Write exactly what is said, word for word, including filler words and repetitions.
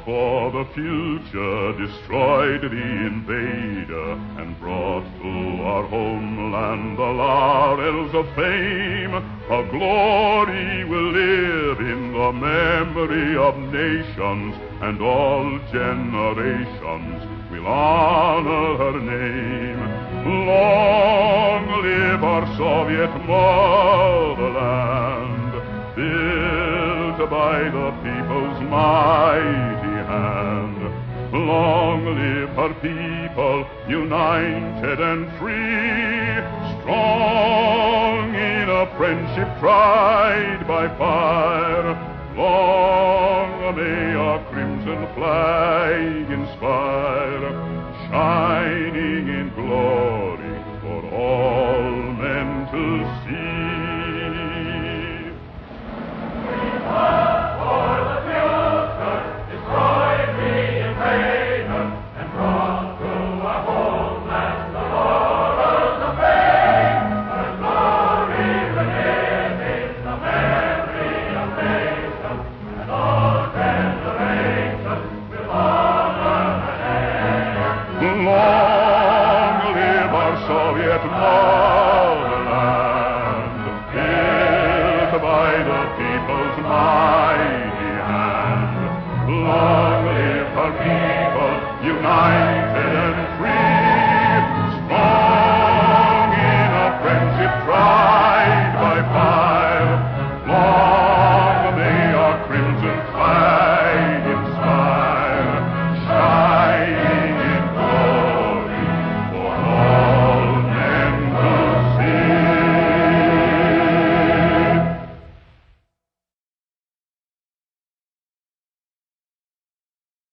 for the future destroyed the invader and brought to our homeland the laurels of fame. Her glory will live in the memory of nations, and all generations will honor her name. Long live our Soviet motherland, built by the people's mighty hand. Long live her people, united and free, strong in a friendship tried by fire. Long may our crimson flag inspire, shining in glory for all men to see. We fought for the future, destroyed the invader, and brought to our homeland the laurels of fame. Her glory will live in the memory of nations, and all generations will honor her name. Long live our Soviet motherland.